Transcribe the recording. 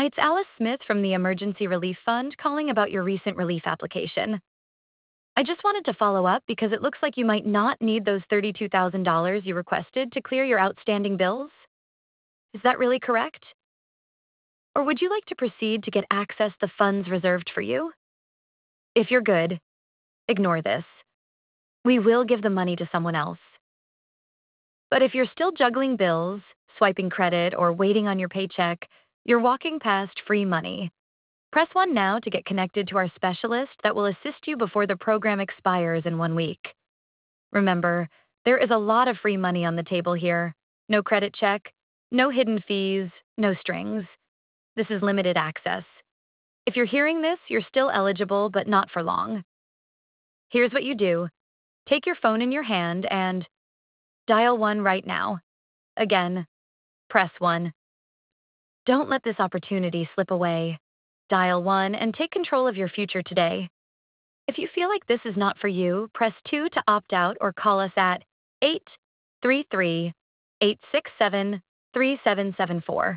It's Alice Smith from the Emergency Relief Fund calling about your recent relief application. I just wanted to follow up because it looks like you might not need those $32,000 you requested to clear your outstanding bills. Is that really correct? Or would you like to proceed to get access the funds reserved for you? If you're good, ignore this. We will give the money to someone else. But if you're still juggling bills, swiping credit, or waiting on your paycheck, you're walking past free money. Press 1 now to get connected to our specialist that will assist you before the program expires in 1 week. Remember, there is a lot of free money on the table here. No credit check, no hidden fees, no strings. This is limited access. If you're hearing this, you're still eligible, but not for long. Here's what you do. Take your phone in your hand and dial 1 right now. Again, press 1. Don't let this opportunity slip away. Dial 1 and take control of your future today. If you feel like this is not for you, press 2 to opt out or call us at 833-867-3774.